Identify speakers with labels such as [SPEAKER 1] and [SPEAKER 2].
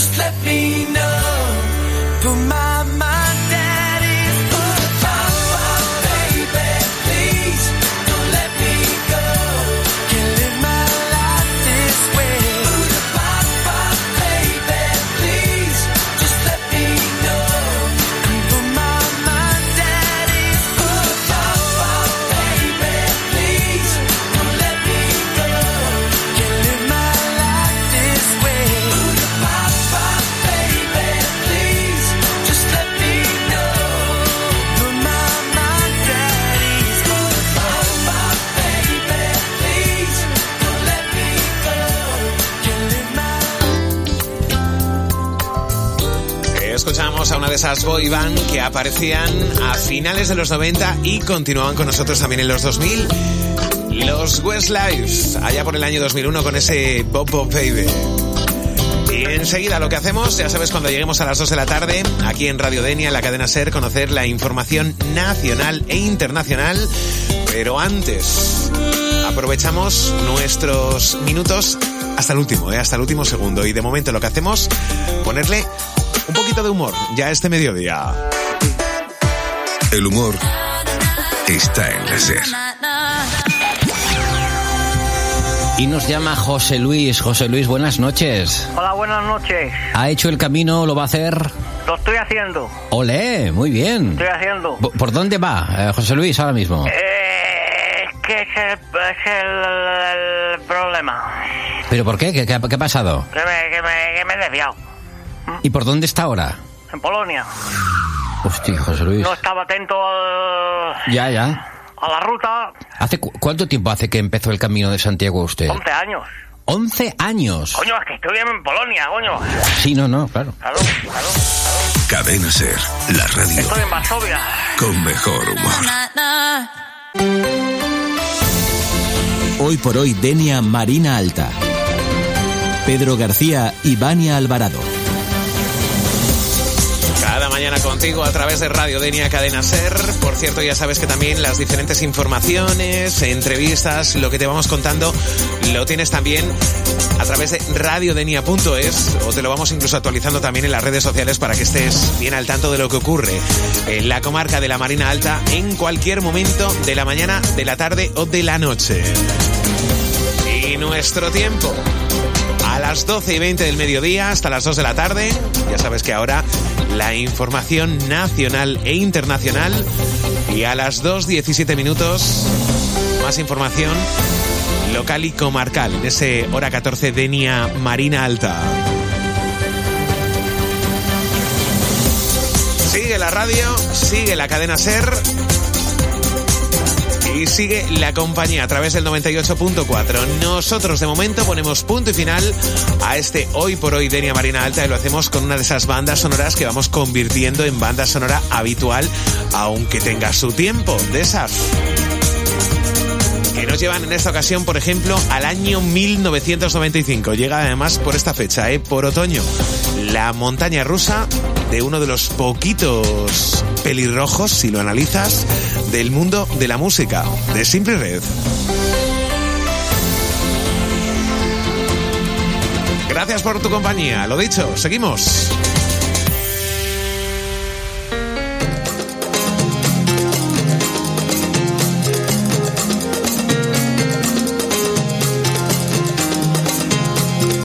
[SPEAKER 1] just let me know. Put my mind at ease. Papa, baby, please don't let me go. Can't live my life this way. Papa, baby, please just let me know. Put my mind at ease. Papa, baby, please don't let me go. Can't live my life this way. Papa, baby, please just let me know. Put my mind at ease. Papa, baby, please don't let me go. Can't live my
[SPEAKER 2] Escuchamos a una de esas boy band que aparecían a finales de los 90 y continuaban con nosotros también en los 2000. Los Westlife, allá por el año 2001 con ese Pop Pop Baby. Y enseguida lo que hacemos, ya sabes, cuando lleguemos a las 2 de la tarde, aquí en Radio Denia, en la cadena SER, conocer la información nacional e internacional. Pero antes, aprovechamos nuestros minutos hasta el último segundo. Y de momento lo que hacemos, ponerle un poquito de humor ya este mediodía.
[SPEAKER 3] El humor está en la SER.
[SPEAKER 4] Y nos llama José Luis. José Luis, buenas noches.
[SPEAKER 5] Hola, buenas noches.
[SPEAKER 4] ¿Ha hecho el camino? ¿Lo va a hacer?
[SPEAKER 5] Lo estoy haciendo.
[SPEAKER 4] ¡Olé! Muy bien.
[SPEAKER 5] Estoy haciendo.
[SPEAKER 4] ¿Por dónde va, José Luis, ahora mismo?
[SPEAKER 5] Que es el problema.
[SPEAKER 4] ¿Pero por qué? ¿Qué ha pasado?
[SPEAKER 5] Que me he desviado.
[SPEAKER 4] ¿Y por dónde está ahora?
[SPEAKER 5] En Polonia.
[SPEAKER 4] Hostia, José Luis.
[SPEAKER 5] No estaba atento
[SPEAKER 4] Ya.
[SPEAKER 5] a la ruta.
[SPEAKER 4] ¿Cuánto tiempo hace que empezó el camino de Santiago usted?
[SPEAKER 5] 11 años.
[SPEAKER 4] 11 años.
[SPEAKER 5] Coño, es que estoy en Polonia, coño.
[SPEAKER 4] Sí, no, claro.
[SPEAKER 5] Claro.
[SPEAKER 3] Cadena SER, la radio
[SPEAKER 5] Estoy en Varsovia.
[SPEAKER 3] con mejor humor.
[SPEAKER 6] Hoy por hoy, Denia Marina Alta. Pedro García y Vania Alvarado.
[SPEAKER 2] Cada mañana contigo a través de Radio Denia Cadena SER. Por cierto, ya sabes que también las diferentes informaciones, entrevistas, lo que te vamos contando, lo tienes también a través de radiodenia.es, o te lo vamos incluso actualizando también en las redes sociales para que estés bien al tanto de lo que ocurre en la comarca de la Marina Alta en cualquier momento de la mañana, de la tarde o de la noche. Y nuestro tiempo a las 12:20 del mediodía hasta las 2 de la tarde. Ya sabes que ahora la información nacional e internacional, y a las 2:17 minutos más información local y comarcal en ese hora 14 Denia Marina Alta. Sigue la radio, sigue la cadena SER y sigue la compañía a través del 98.4. Nosotros de momento ponemos punto y final a este Hoy por Hoy Denia Marina Alta, y lo hacemos con una de esas bandas sonoras que vamos convirtiendo en banda sonora habitual, aunque tenga su tiempo, de esas que nos llevan en esta ocasión, por ejemplo, al año 1995. Llega además por esta fecha, por otoño, la montaña rusa de uno de los poquitos pelirrojos, si lo analizas, del mundo de la música, de Simply Red. Gracias por tu compañía. Lo dicho, seguimos.